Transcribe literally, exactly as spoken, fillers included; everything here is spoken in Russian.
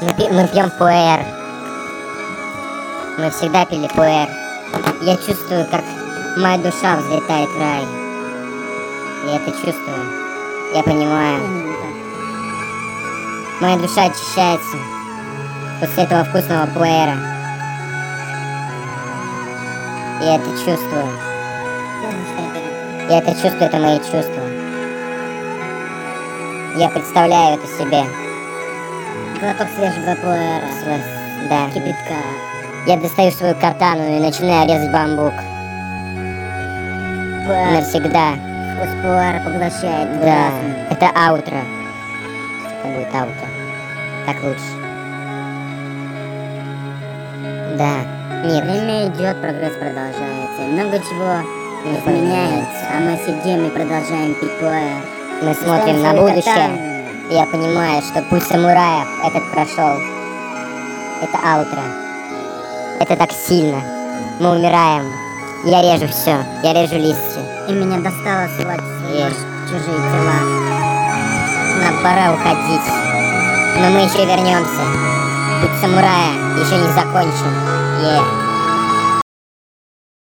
Мы, пи мы пьем пуэр. Мы всегда пили пуэр. Я чувствую, как моя душа взлетает в рай. Я это чувствую. Я понимаю. Моя душа очищается после этого вкусного пуэра. Я это чувствую. Я это чувствую, это мои чувства. Я представляю это себе. Глоток свежего пуэра. Да. Кипятка. Я достаю свою катану и начинаю резать бамбук. Пуэр. Навсегда. Вкус пуэра поглощает. Да. Ужасно. Это аутро. Это будет аутро. Так лучше. Да. Нет. Время идет, прогресс продолжается. Много чего изменяется, а мы сидим и продолжаем пить пуэр. Мы смотрим на будущее. И я понимаю, что путь самураев этот прошел. Это аутро. Это так сильно. Мы умираем. Я режу все. Я режу листья. И меня достало свать Ешь. чужие тела. Нам пора уходить. Но мы еще вернемся. Путь самурая еще не закончен. Yeah.